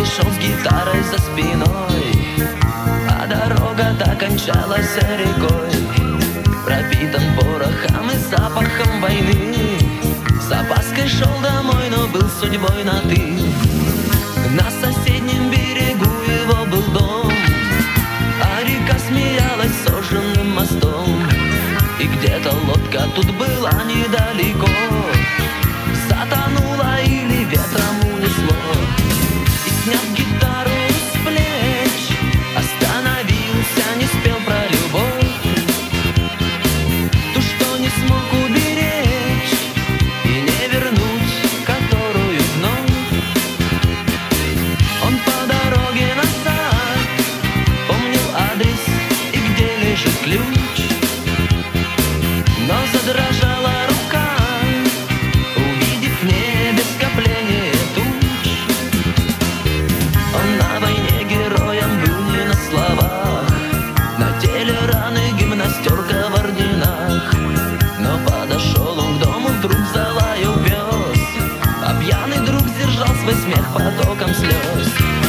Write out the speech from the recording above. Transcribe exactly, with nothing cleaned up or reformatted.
шел с гитарой за спиной, а дорога так кончалась рекой, пропитан порохом и запахом войны. С опаской шел домой, но был судьбой на «ты». На соседнем берегу его был дом, а река смеялась сожженным мостом. И где-то лодка тут была недалеко, затонула или ветром унесло. И, сняв гитару с плеч, остановился, не спел про любовь, ту, что не смог уберечь и не вернуть, которую вновь. Он по дороге назад помнил адрес и где лежит ключ, но задрожала рука, увидев в небе скопление туч. Он на войне героем был не на словах, на теле раны, гимнастерка в орденах. Но подошел он к дому, вдруг залаял пес, а пьяный друг сдержал свой смех потоком слез.